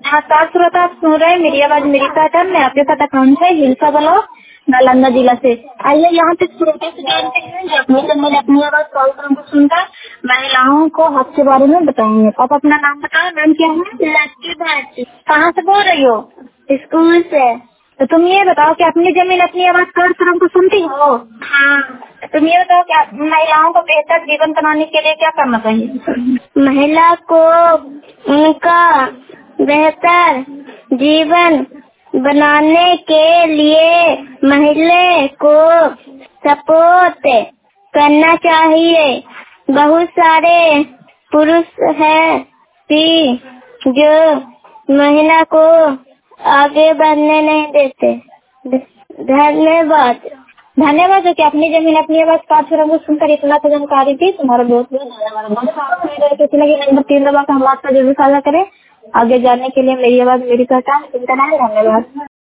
नमस्कार श्रोता, आप सुन रहे हैं मेरी आवाज मेरी पहचान में। आपके साथ अकाउंट है हिलसा ब्लॉक नालंदा जिला से। आइए यहाँ पे श्रोता से जानते हैं जो अपनी जब मैंने अपनी आवाज कार्यक्रम को सुनकर महिलाओं को हक के बारे में बताएंगे। आप अपना नाम बताओ। नाम क्या है? लक्की भारती। कहाँ से बोल रही हो? स्कूल से। तो तुम ये बताओ कि अपनी जमीन अपनी आवाज कार्यक्रम को सुनती हो? हाँ। तुम ये बताओ कि महिलाओं को बेहतर जीवन बनाने के लिए क्या करना चाहिए? महिला को उनका बेहतर जीवन बनाने के लिए महिला को सपोर्ट करना चाहिए। बहुत सारे पुरुष हैं कि जो महिला को आगे बढ़ने नहीं देते। धन्यवाद। धन्यवाद जो कि अपनी जमीन अपनी आवाज कार्यक्रम को सुनकर इतना तो जानकारी थी। तुम्हारा बहुत बहुत धन्यवाद। किसी लगी नंबर 3 दबा कर हम बात का जरूर साझा करें। आगे जानने के लिए मेरी आवाज मेरी पहचान। धन्यवाद।